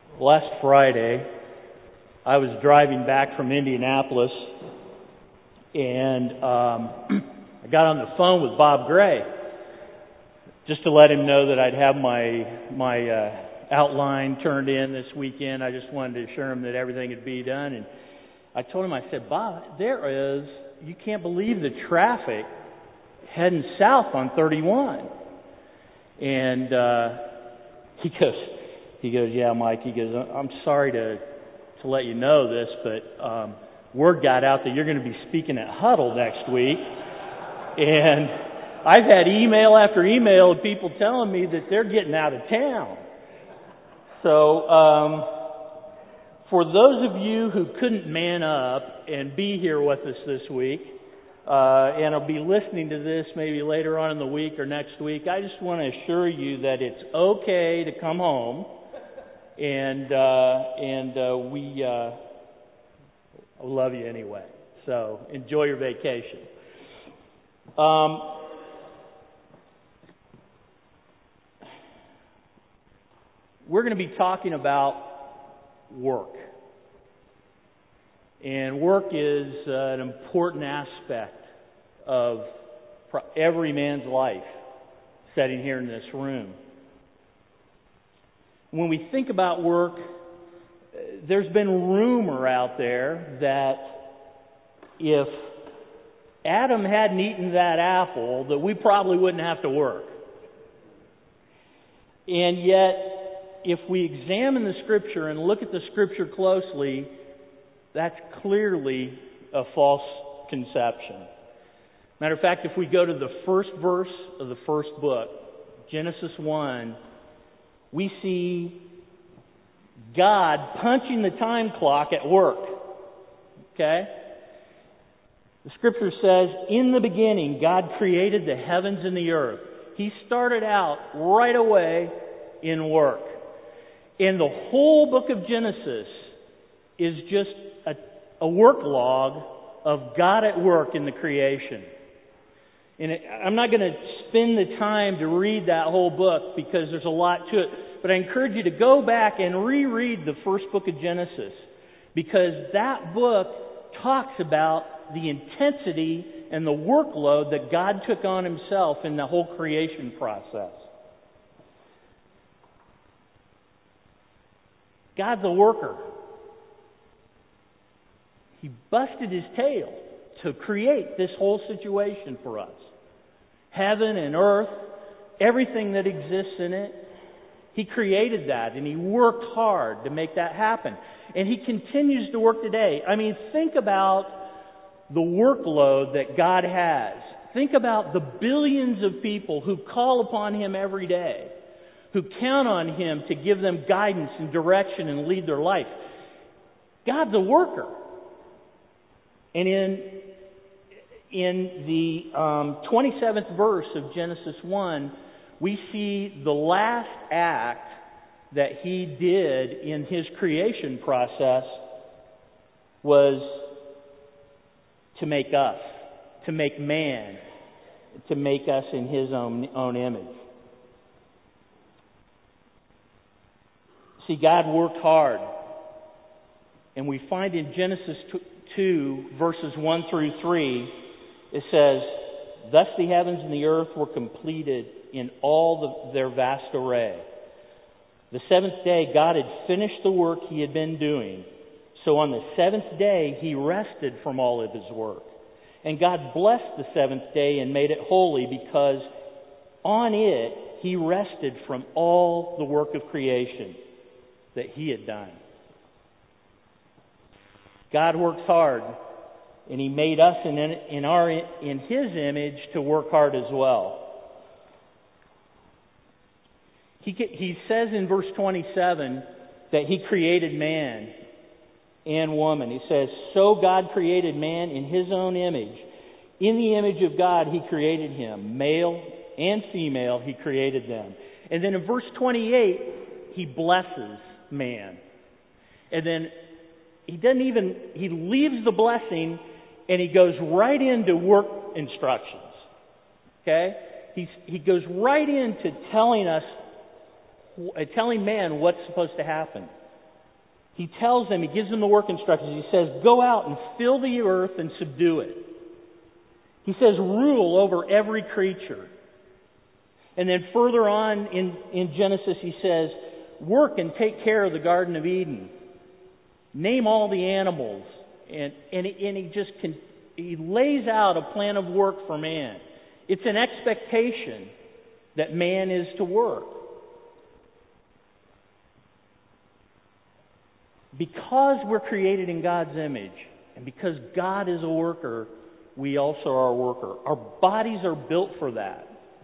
Last Friday, I was driving back from Indianapolis, and I got on the phone with Bob Gray just to let him know that I'd have my outline turned in this weekend. I just wanted to assure him that everything would be done. And I told him, I said, Bob, you can't believe the traffic heading south on 31. And he goes, yeah, Mike. He goes, I'm sorry to let you know this, but word got out that you're going to be speaking at Huddle next week. And I've had email after email of people telling me that they're getting out of town. So for those of you who couldn't man up and be here with us this week, and will be listening to this maybe later on in the week or next week, I just want to assure you that it's okay to come home, and we love you anyway. So enjoy your vacation. We're going to be talking about work. And work is an important aspect of every man's life sitting here in this room. When we think about work, there's been rumor out there that if Adam hadn't eaten that apple, that we probably wouldn't have to work. And yet, if we examine the Scripture and look at the Scripture closely, that's clearly a false conception. Matter of fact, if we go to the first verse of the first book, Genesis 1, we see God punching the time clock at work. Okay? The Scripture says, in the beginning, God created the heavens and the earth. He started out right away in work. And the whole book of Genesis is just a work log of God at work in the creation. And I'm not going to spend the time to read that whole book because there's a lot to it. But I encourage you to go back and reread the first book of Genesis, because that book talks about the intensity and the workload that God took on Himself in the whole creation process. God's a worker. He busted His tail to create this whole situation for us. Heaven and earth, everything that exists in it, He created that, and He worked hard to make that happen. And He continues to work today. I mean, think about the workload that God has. Think about the billions of people who call upon Him every day, who count on Him to give them guidance and direction and lead their life. God's a worker. And in the 27th verse of Genesis 1, we see the last act that He did in His creation process was to make us, to make man, to make us in His own image. See, God worked hard. And we find in Genesis 2, verses 1 through 3, it says, thus the heavens and the earth were completed in all their vast array. The seventh day, God had finished the work He had been doing. So on the seventh day, He rested from all of His work. And God blessed the seventh day and made it holy, because on it He rested from all the work of creation that He had done. God works hard, and He made us in His image to work hard as well. He says in verse 27 that He created man and woman. He says, so God created man in His own image. In the image of God He created him. Male and female He created them. And then in verse 28, He blesses man. And then He leaves the blessing and He goes right into work instructions. Okay? He goes right into telling man what's supposed to happen. He tells them, he gives them the work instructions. He says, go out and fill the earth and subdue it. He says, rule over every creature. And then further on in Genesis, he says, work and take care of the Garden of Eden. Name all the animals. And he lays out a plan of work for man. It's an expectation that man is to work. Because we're created in God's image, and because God is a worker, we also are a worker. Our bodies are built for that.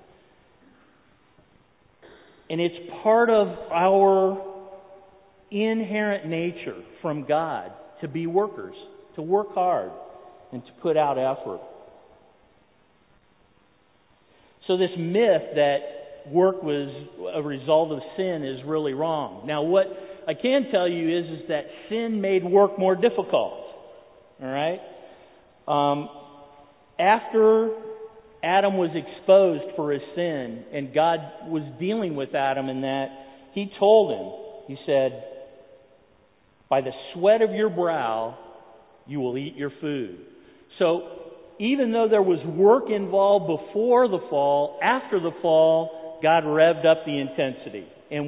And it's part of our inherent nature from God to be workers, to work hard, and to put out effort. So this myth that work was a result of sin is really wrong. Now what I can tell you is that sin made work more difficult. All right? After Adam was exposed for his sin, and God was dealing with Adam in that, He told him, He said, by the sweat of your brow, you will eat your food. So, even though there was work involved before the fall, after the fall, God revved up the intensity. And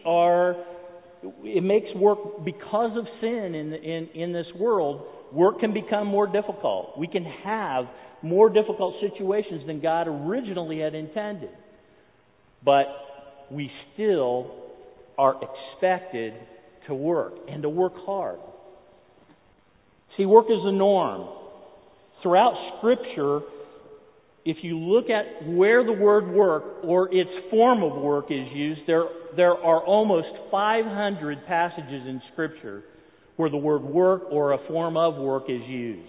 it makes work, because of sin in this world, work can become more difficult. We can have more difficult situations than God originally had intended. But we still are expected to work, and to work hard. See, work is the norm. Throughout Scripture, if you look at where the word work or its form of work is used, there are almost 500 passages in Scripture where the word work or a form of work is used.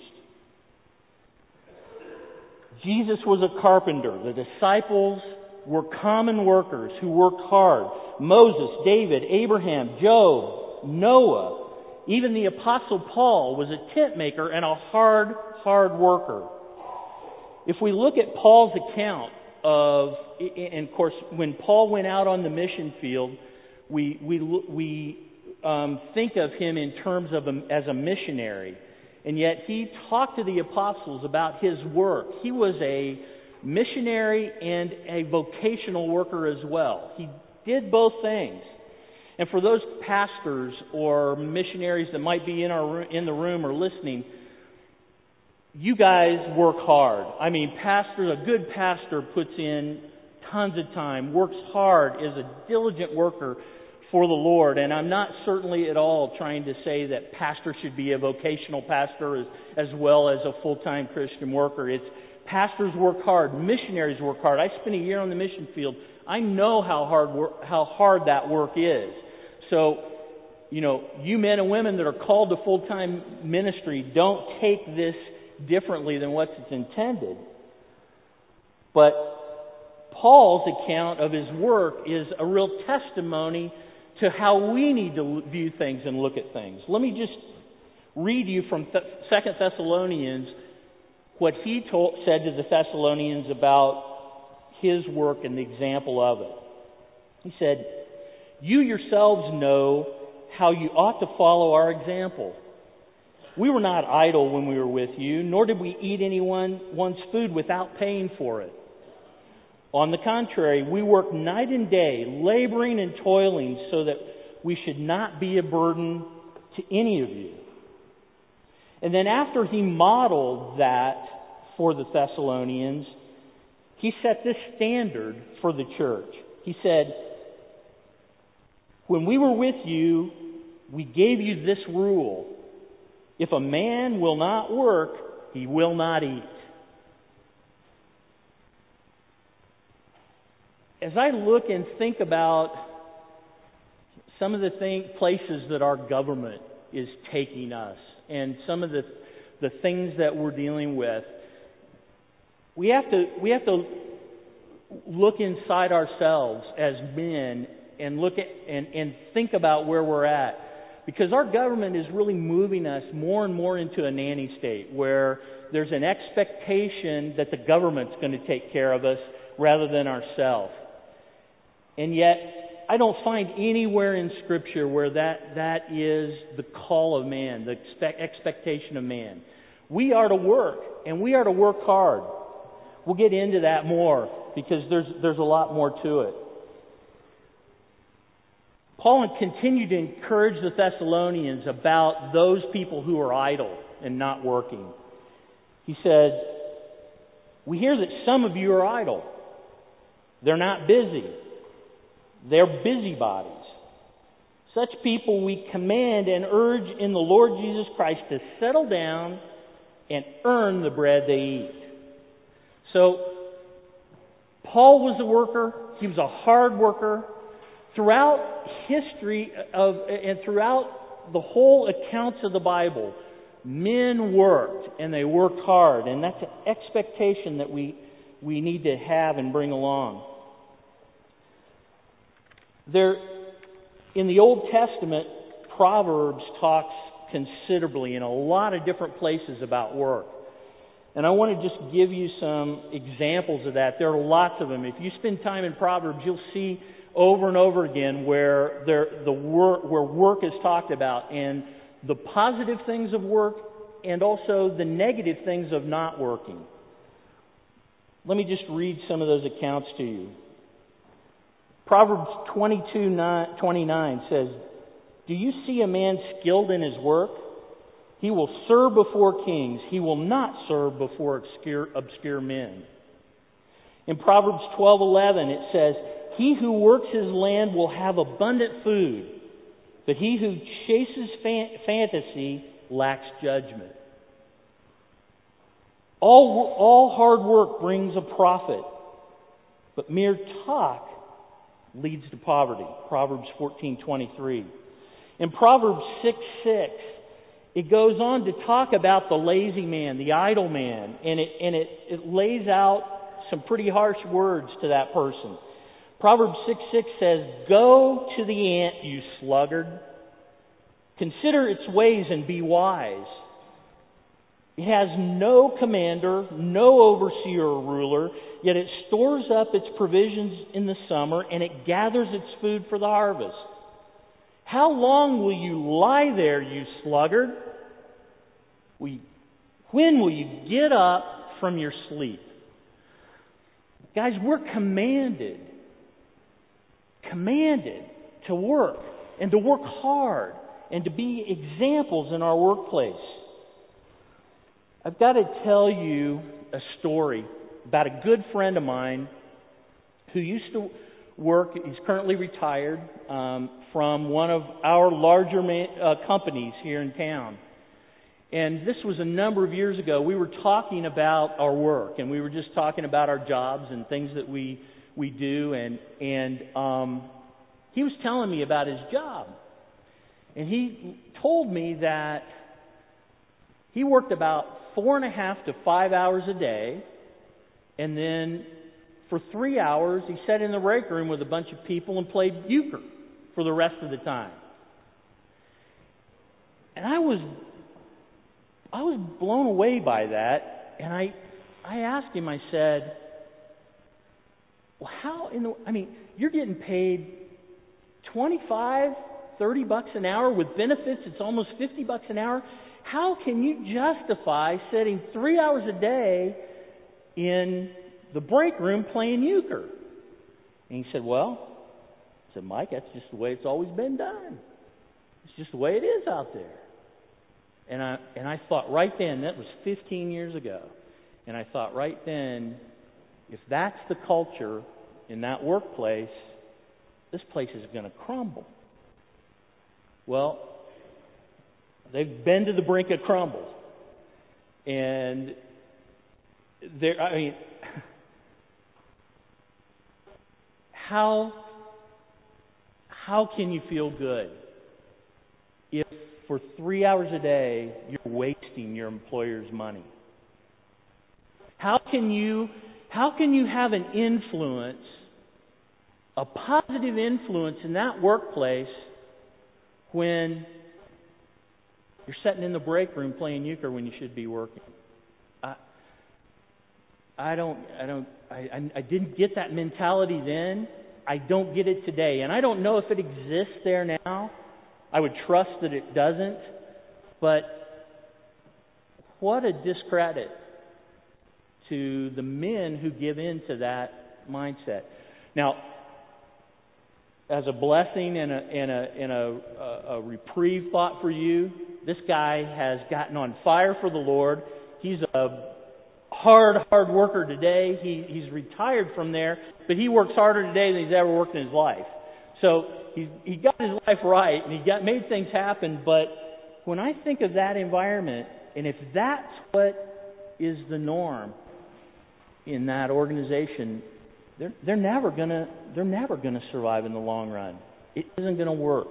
Jesus was a carpenter. The disciples were common workers who worked hard. Moses, David, Abraham, Job, Noah, even the Apostle Paul was a tent maker and a hard worker. If we look at Paul's account and of course, when Paul went out on the mission field, we think of him in terms of as a missionary. And yet he talked to the apostles about his work. He was a missionary and a vocational worker as well. He did both things. And for those pastors or missionaries that might be in the room or listening, you guys work hard. I mean, a good pastor puts in tons of time, works hard, is a diligent worker for the Lord. And I'm not certainly at all trying to say that pastors should be a vocational pastor as well as a full-time Christian worker. It's pastors work hard, missionaries work hard. I spent a year on the mission field. I know how hard that work is. So, you men and women that are called to full-time ministry, don't take this differently than what's intended. But Paul's account of his work is a real testimony to how we need to view things and look at things. Let me just read you from 2 Thessalonians what he said to the Thessalonians about his work and the example of it. He said, you yourselves know how you ought to follow our example. We were not idle when we were with you, nor did we eat anyone's food without paying for it. On the contrary, we worked night and day, laboring and toiling so that we should not be a burden to any of you. And then after he modeled that for the Thessalonians, he set this standard for the church. He said, when we were with you, we gave you this rule. If a man will not work, he will not eat. As I look and think about some of the places that our government is taking us and some of the things that we're dealing with, we have to look inside ourselves as men and look at and think about where we're at. Because our government is really moving us more and more into a nanny state where there's an expectation that the government's going to take care of us rather than ourselves. And yet, I don't find anywhere in Scripture where that is the call of man, the expectation of man. We are to work, and we are to work hard. We'll get into that more because there's a lot more to it. Paul continued to encourage the Thessalonians about those people who are idle and not working. He said, "We hear that some of you are idle. They're not busy. They're busybodies. Such people we command and urge in the Lord Jesus Christ to settle down and earn the bread they eat." So, Paul was a worker. He was a hard worker. Throughout history and throughout the whole accounts of the Bible, men worked, and they worked hard. And that's an expectation that we need to have and bring along. In the Old Testament, Proverbs talks considerably in a lot of different places about work. And I want to just give you some examples of that. There are lots of them. If you spend time in Proverbs, you'll see over and over again where work is talked about, and the positive things of work and also the negative things of not working. Let me just read some of those accounts to you. Proverbs 22:29 says, "Do you see a man skilled in his work? He will serve before kings. He will not serve before obscure men." In Proverbs 12:11 it says, "He who works his land will have abundant food, but he who chases fantasy lacks judgment." All hard work brings a profit, but mere talk leads to poverty. Proverbs 14:23. In Proverbs 6:6, it goes on to talk about the lazy man, the idle man, and it lays out some pretty harsh words to that person. Proverbs 6:6 says, "Go to the ant, you sluggard. Consider its ways and be wise. It has no commander, no overseer or ruler, yet it stores up its provisions in the summer, and it gathers its food for the harvest. How long will you lie there, you sluggard? When will you get up from your sleep?" Guys, we're commanded to work and to work hard and to be examples in our workplace. I've got to tell you a story about a good friend of mine who used to work. He's currently retired from one of our larger companies here in town. And this was a number of years ago. We were talking about our work, and we were just talking about our jobs and things that we do. And he was telling me about his job. And he told me that he worked about 4.5 to 5 hours a day, and then for 3 hours he sat in the break room with a bunch of people and played euchre for the rest of the time. And I was blown away by that, and I asked him, I said, "Well, you're getting paid $25-30 an hour with benefits. It's almost $50 an hour. How can you justify sitting 3 hours a day in the break room playing euchre?" And he said, "Mike, that's just the way it's always been done. It's just the way it is out there." And I thought right then, that was 15 years ago, and I thought right then, if that's the culture in that workplace, this place is going to crumble. Well, they've been to the brink of crumble. And how can you feel good if for 3 hours a day you're wasting your employer's money? How can you have an influence, a positive influence in that workplace when you're sitting in the break room playing euchre when you should be working? I didn't get that mentality then, I don't get it today. And I don't know if it exists there now. I would trust that it doesn't. But what a discredit to the men who give in to that mindset. Now, as a blessing and a reprieve thought for you, this guy has gotten on fire for the Lord. He's a hard worker today. He's retired from there, but he works harder today than he's ever worked in his life. So he got his life right, and he made things happen. But when I think of that environment, and if that's what is the norm in that organization, they're never gonna survive in the long run. It isn't gonna work.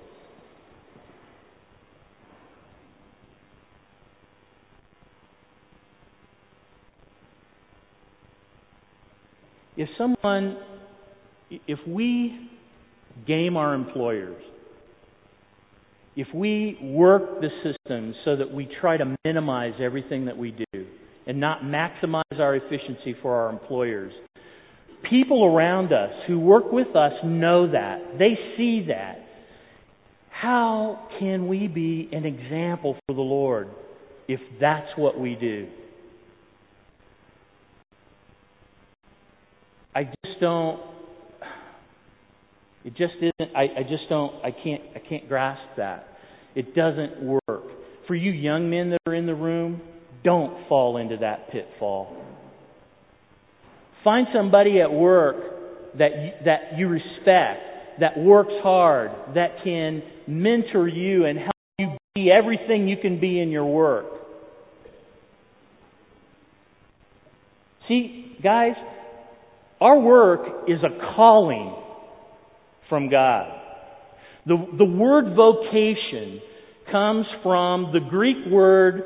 If we game our employers, if we work the system so that we try to minimize everything that we do and not maximize our efficiency for our employers, people around us who work with us know that. They see that. How can we be an example for the Lord if that's what we do? I can't grasp that. It doesn't work. For you young men that are in the room, don't fall into that pitfall. Find somebody at work that you respect, that works hard, that can mentor you and help you be everything you can be in your work. See, guys, our work is a calling from God. The word vocation comes from the Greek word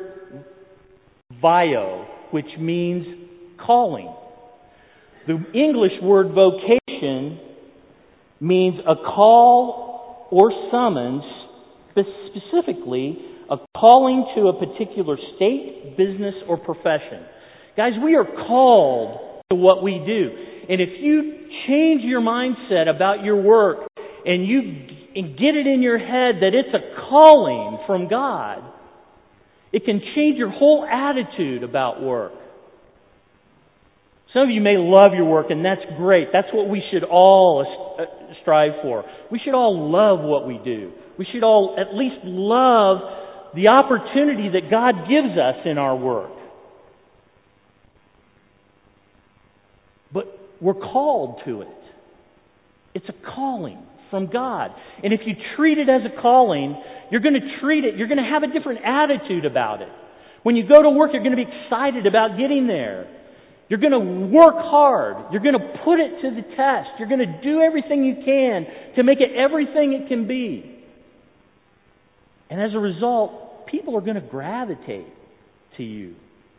vio, which means calling. The English word vocation means a call or summons, specifically a calling to a particular state, business, or profession. Guys, we are called to what we do. And if you change your mindset about your work and get it in your head that it's a calling from God, it can change your whole attitude about work. Some of you may love your work, and that's great. That's what we should all strive for. We should all love what we do. We should all at least love the opportunity that God gives us in our work. But we're called to it. It's a calling from God. And if you treat it as a calling, you're going to have a different attitude about it. When you go to work, you're going to be excited about getting there. You're going to work hard. You're going to put it to the test. You're going to do everything you can to make it everything it can be. And as a result, people are going to gravitate to you.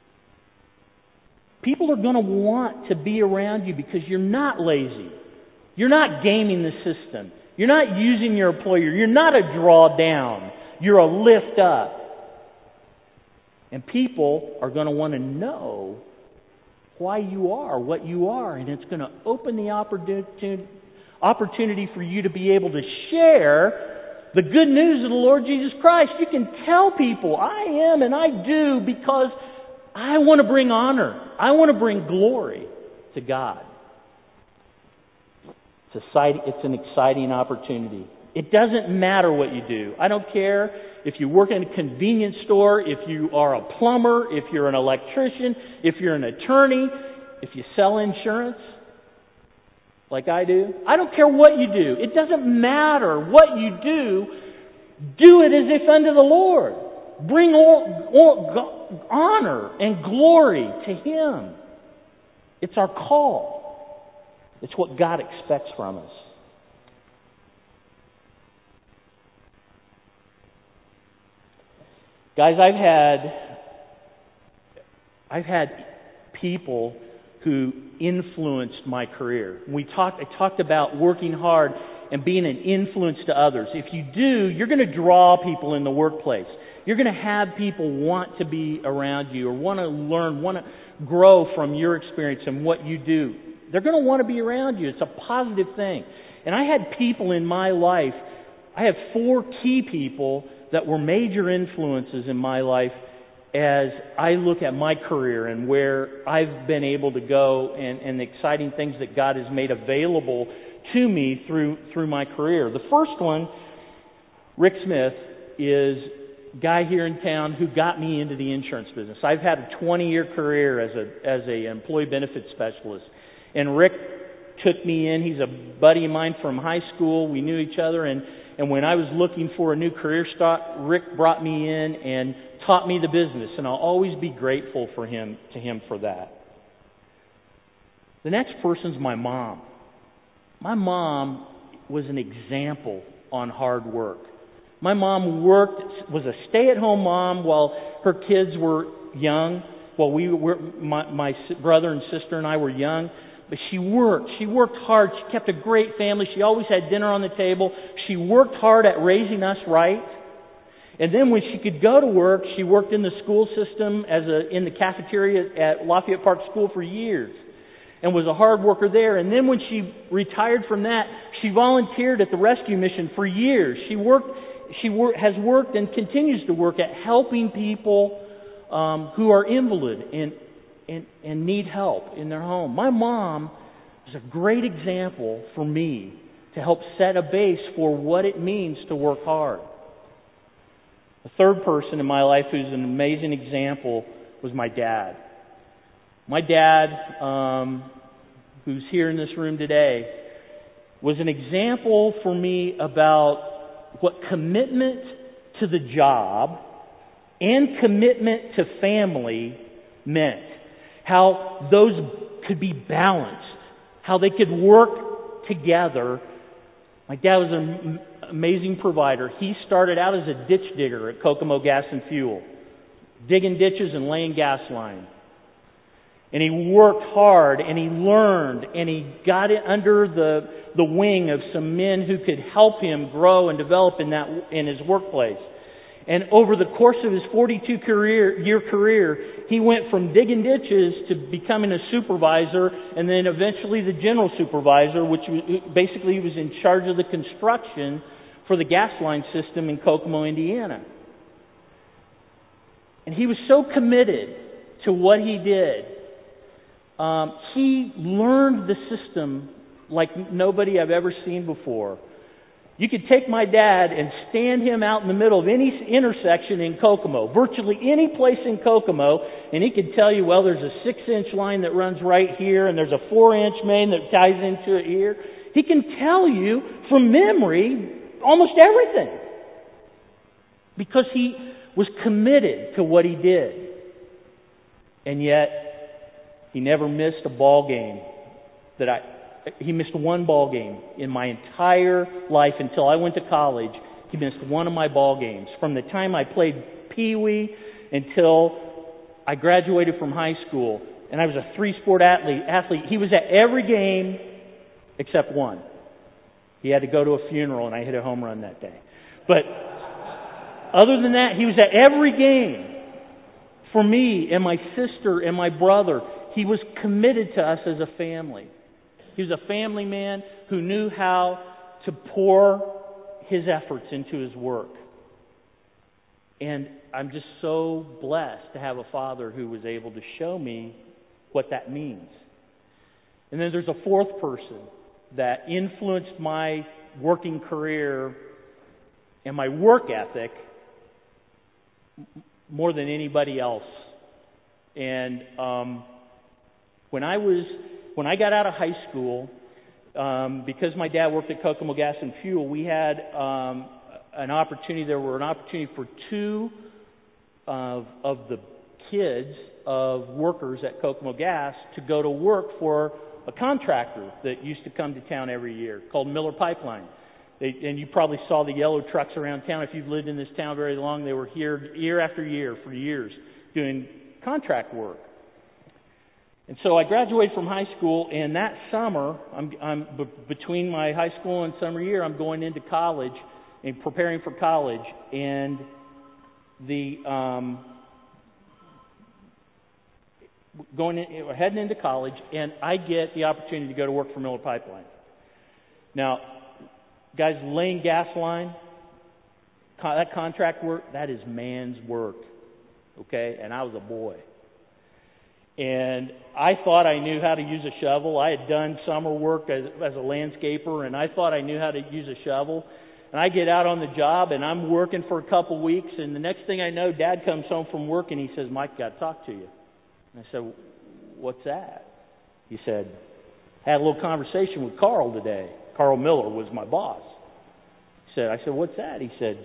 People are going to want to be around you because you're not lazy. You're not gaming the system. You're not using your employer. You're not a draw down. You're a lift up. And people are going to want to know why you are what you are. And it's going to open the opportunity for you to be able to share the good news of the Lord Jesus Christ. You can tell people, I am and I do because I want to bring honor. I want to bring glory to God. It's an exciting opportunity. It doesn't matter what you do. I don't care if you work in a convenience store, if you are a plumber, if you're an electrician, if you're an attorney, if you sell insurance, like I do. I don't care what you do. It doesn't matter what you do. Do it as if unto the Lord. Bring honor and glory to Him. It's our call. It's what God expects from us. Guys, I've had people who influenced my career. I talked about working hard and being an influence to others. If you do, you're going to draw people in the workplace. You're going to have people want to be around you or want to learn, want to grow from your experience and what you do. they're going to want to be around you. It's a positive thing. And I had people in my life, I have 4 key people that were major influences in my life as I look at my career and where I've been able to go and the exciting things that God has made available to me through my career. The first one, Rick Smith, is a guy here in town who got me into the insurance business. I've had a 20-year career as a employee benefits specialist. And Rick took me in. He's a buddy of mine from high school. We knew each other, and when I was looking for a new career start, Rick brought me in and taught me the business, and I'll always be grateful to him for that. The next person's my mom. My mom was an example on hard work. My mom was a stay-at-home mom while her kids were young. While my brother and sister and I were young. But she worked. She worked hard. She kept a great family. She always had dinner on the table. She worked hard at raising us right. And then when she could go to work, she worked in the school system in the cafeteria at Lafayette Park School for years and was a hard worker there. And then when she retired from that, she volunteered at the rescue mission for years. She has worked and continues to work at helping people who are invalid and need help in their home. My mom is a great example for me to help set a base for what it means to work hard. The third person in my life who's an amazing example was my dad. My dad, who's here in this room today, was an example for me about what commitment to the job and commitment to family meant. How those could be balanced. How they could work together. My dad was an amazing provider. He started out as a ditch digger at Kokomo Gas and Fuel, digging ditches and laying gas line. And he worked hard, and he learned, and he got it under the wing of some men who could help him grow and develop in his workplace. And over the course of his 42-year career, he went from digging ditches to becoming a supervisor, and then eventually the general supervisor, which basically was in charge of the construction for the gas line system in Kokomo, Indiana. And he was so committed to what he did. He learned the system like nobody I've ever seen before. You could take my dad and stand him out in the middle of any intersection in Kokomo, virtually any place in Kokomo, and he could tell you, well, there's a 6-inch line that runs right here, and there's a 4-inch main that ties into it here. He can tell you from memory almost everything because he was committed to what he did. And yet, he never missed a ball game He missed one ball game in my entire life until I went to college. He missed one of my ball games. From the time I played Pee Wee until I graduated from high school, and I was a 3-sport athlete. He was at every game except one. He had to go to a funeral, and I hit a home run that day. But other than that, he was at every game. For me and my sister and my brother, he was committed to us as a family. He was a family man who knew how to pour his efforts into his work. And I'm just so blessed to have a father who was able to show me what that means. And then there's a fourth person that influenced my working career and my work ethic more than anybody else. And when I got out of high school, because my dad worked at Kokomo Gas and Fuel, we had an opportunity. There were an opportunity for 2 of the kids of workers at Kokomo Gas to go to work for a contractor that used to come to town every year called Miller Pipeline. And you probably saw the yellow trucks around town. If you've lived in this town very long, they were here year after year for years doing contract work. And so I graduated from high school, and that summer, I'm between my high school and summer year, I'm going into college and preparing for college. And heading into college, and I get the opportunity to go to work for Miller Pipeline. Now, guys, laying gas line, that contract work, that is man's work, okay? And I was a boy. And I thought I knew how to use a shovel. I had done summer work as a landscaper, and I thought I knew how to use a shovel. And I get out on the job, and I'm working for a couple weeks, and the next thing I know, Dad comes home from work, and he says, "Mike, got to talk to you." And I said, "What's that?" He said, "Had a little conversation with Carl today." Carl Miller was my boss. I said, "What's that?" He said,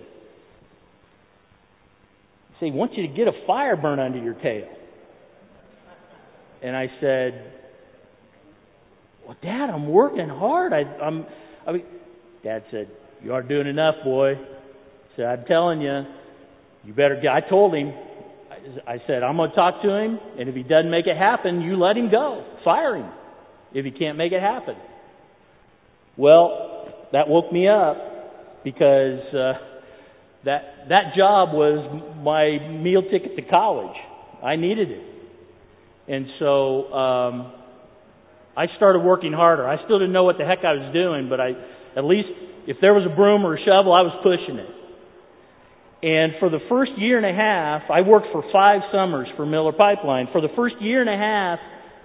"He wants you to get a fire burn under your tail." And I said, "Well, Dad, I'm working hard. Dad said, "You aren't doing enough, boy." I said, "I'm telling you, you better get." I told him, I said, "I'm going to talk to him, and if he doesn't make it happen, you let him go. Fire him if he can't make it happen." Well, that woke me up because that job was my meal ticket to college. I needed it. And so I started working harder. I still didn't know what the heck I was doing, but at least if there was a broom or a shovel, I was pushing it. And for the first year and a half, I worked for 5 summers for Miller Pipeline. For the first year and a half,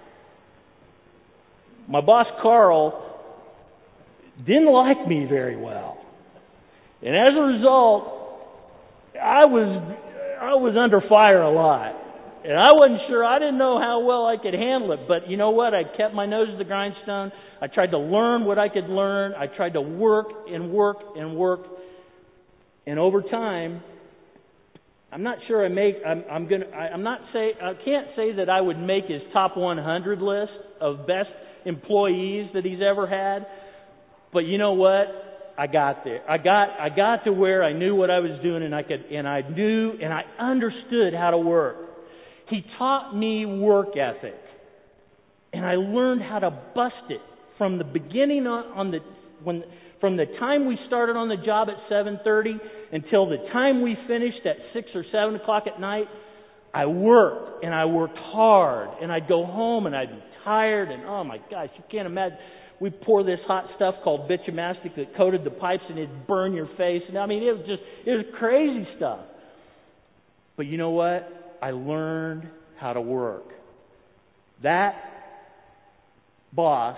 my boss, Carl, didn't like me very well. And as a result, I was under fire a lot. And I wasn't sure. I didn't know how well I could handle it. But you know what? I kept my nose to the grindstone. I tried to learn what I could learn. I tried to work and work and work. And over time, I'm not sure I can't say that I would make his top 100 list of best employees that he's ever had. But you know what? I got there. I got to where I knew what I was doing, and I understood how to work. He taught me work ethic, and I learned how to bust it from the beginning from the time we started on the job at 7:30 until the time we finished at 6 or 7 o'clock at night. I worked, and I worked hard, and I'd go home and I'd be tired, and oh my gosh, you can't imagine. We'd pour this hot stuff called bitumastic that coated the pipes, and it'd burn your face. And I mean, it was crazy stuff. But you know what? I learned how to work. That boss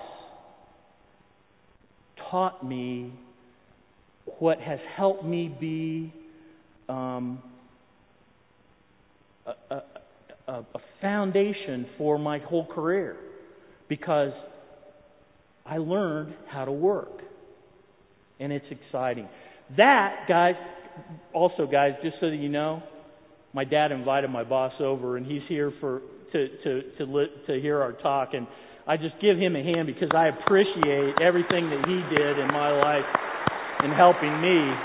taught me what has helped me be a foundation for my whole career, because I learned how to work. And it's exciting. That, guys, just so that you know, my dad invited my boss over, and he's here to hear our talk. And I just give him a hand because I appreciate everything that he did in my life in helping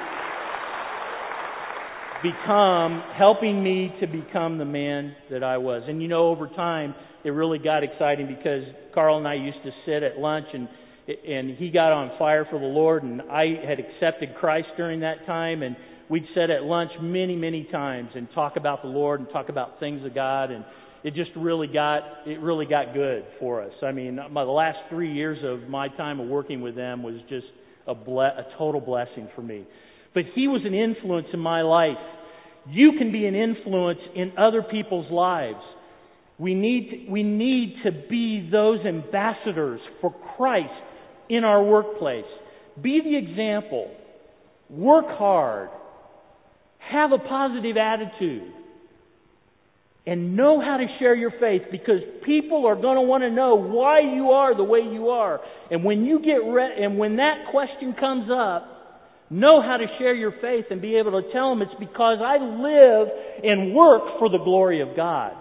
me to become the man that I was. And you know, over time, it really got exciting because Carl and I used to sit at lunch, and he got on fire for the Lord, and I had accepted Christ during that time, and we'd sit at lunch many, many times and talk about the Lord and talk about things of God, and it just really got good for us. I mean, the last 3 years of my time of working with them was just a total blessing for me. But he was an influence in my life. You can be an influence in other people's lives. We need to be those ambassadors for Christ in our workplace. Be the example. Work hard. Have a positive attitude. And know how to share your faith, because people are going to want to know why you are the way you are. And when you and when that question comes up, know how to share your faith and be able to tell them it's because I live and work for the glory of God.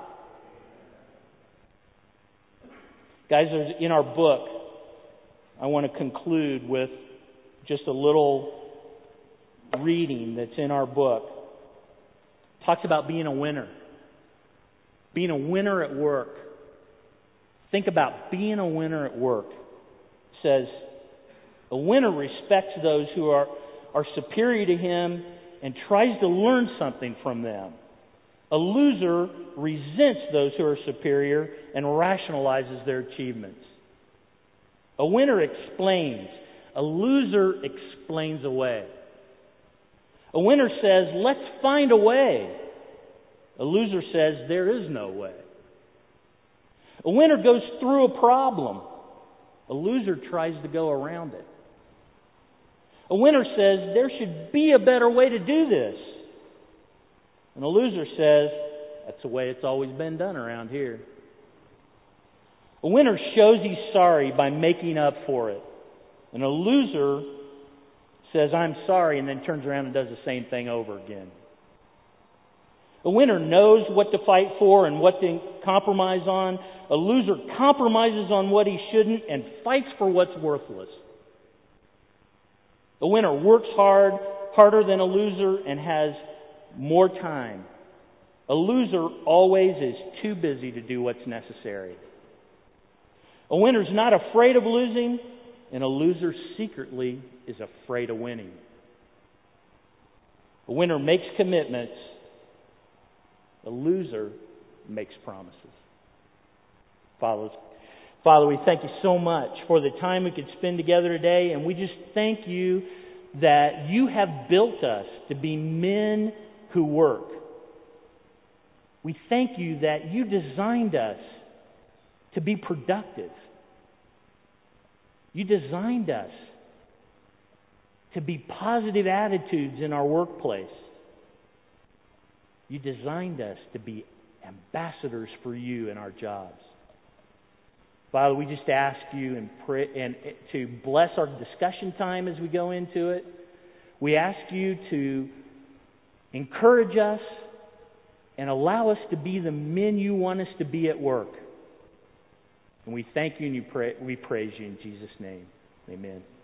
Guys, in our book, I want to conclude with just a little reading that's in our book. It talks about being a winner. Being a winner at work. Think about being a winner at work. It says, a winner respects those who are superior to him and tries to learn something from them. A loser resents those who are superior and rationalizes their achievements. A winner explains. A loser explains away. A winner says, let's find a way. A loser says, there is no way. A winner goes through a problem. A loser tries to go around it. A winner says, there should be a better way to do this. And a loser says, that's the way it's always been done around here. A winner shows he's sorry by making up for it. And a loser says, I'm sorry, and then turns around and does the same thing over again. A winner knows what to fight for and what to compromise on. A loser compromises on what he shouldn't and fights for what's worthless. A winner works harder than a loser, and has more time. A loser always is too busy to do what's necessary. A winner's not afraid of losing, and a loser secretly is afraid of winning. A winner makes commitments. A loser makes promises. Father, we thank you so much for the time we could spend together today, and we just thank you that you have built us to be men who work. We thank you that you designed us to be productive. You designed us to be positive attitudes in our workplace. You designed us to be ambassadors for you in our jobs. Father, we just ask you and to bless our discussion time as we go into it. We ask you to encourage us and allow us to be the men you want us to be at work. And we thank you and we praise you in Jesus' name. Amen.